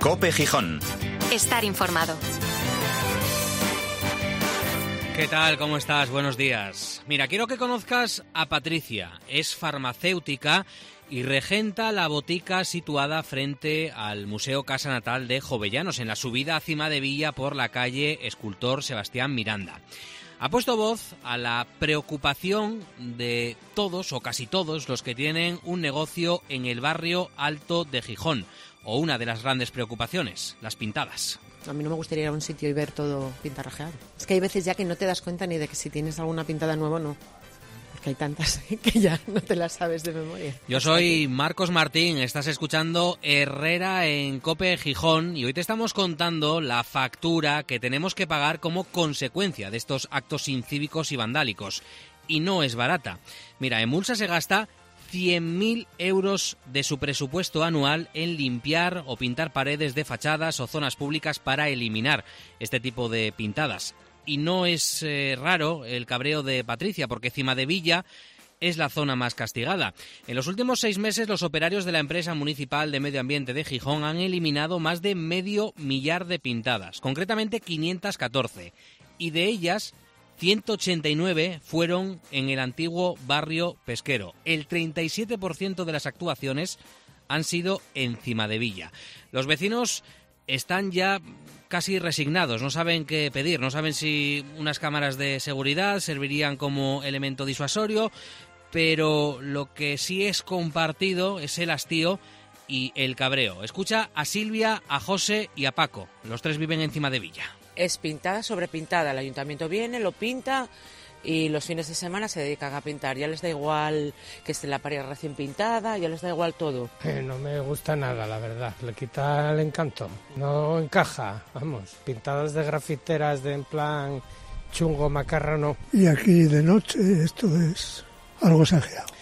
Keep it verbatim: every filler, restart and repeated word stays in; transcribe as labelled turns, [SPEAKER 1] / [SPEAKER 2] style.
[SPEAKER 1] COPE Gijón.
[SPEAKER 2] Estar informado.
[SPEAKER 3] ¿Qué tal? ¿Cómo estás? Buenos días. Mira, quiero que conozcas a Patricia. Es farmacéutica y regenta la botica situada frente al Museo Casa Natal de Jovellanos, en la subida a Cimadevilla por la calle Escultor Sebastián Miranda. Ha puesto voz a la preocupación de todos o casi todos los que tienen un negocio en el barrio alto de Gijón, o una de las grandes preocupaciones, las pintadas.
[SPEAKER 4] A mí no me gustaría ir a un sitio y ver todo pintarrajeado. Es que hay veces ya que no te das cuenta ni de que si tienes alguna pintada nueva o no. Porque hay tantas que ya no te las sabes de memoria.
[SPEAKER 3] Yo soy Marcos Martín, estás escuchando Herrera en COPE Gijón y hoy te estamos contando la factura que tenemos que pagar como consecuencia de estos actos incívicos y vandálicos. Y no es barata. Mira, Emulsa se gasta cien mil euros de su presupuesto anual en limpiar o pintar paredes de fachadas o zonas públicas para eliminar este tipo de pintadas. Y no es eh, raro el cabreo de Patricia, porque Cimadevilla es la zona más castigada. En los últimos seis meses, los operarios de la empresa municipal de medio ambiente de Gijón han eliminado más de medio millar de pintadas, concretamente quinientas catorce, y de ellas ciento ochenta y nueve fueron en el antiguo barrio pesquero. El treinta y siete por ciento de las actuaciones han sido en Cimadevilla. Los vecinos están ya casi resignados, no saben qué pedir, no saben si unas cámaras de seguridad servirían como elemento disuasorio, pero lo que sí es compartido es el hastío y el cabreo. Escucha a Silvia, a José y a Paco. Los tres viven en Cimadevilla.
[SPEAKER 5] Es pintada sobre pintada. El ayuntamiento viene, lo pinta y los fines de semana se dedican a pintar. Ya les da igual que esté la pared recién pintada, ya les da igual todo.
[SPEAKER 6] Eh, no me gusta nada, la verdad. Le quita el encanto. No encaja, vamos. Pintadas de grafiteras de en plan chungo, macarrano.
[SPEAKER 7] Y aquí de noche esto es algo exagerado.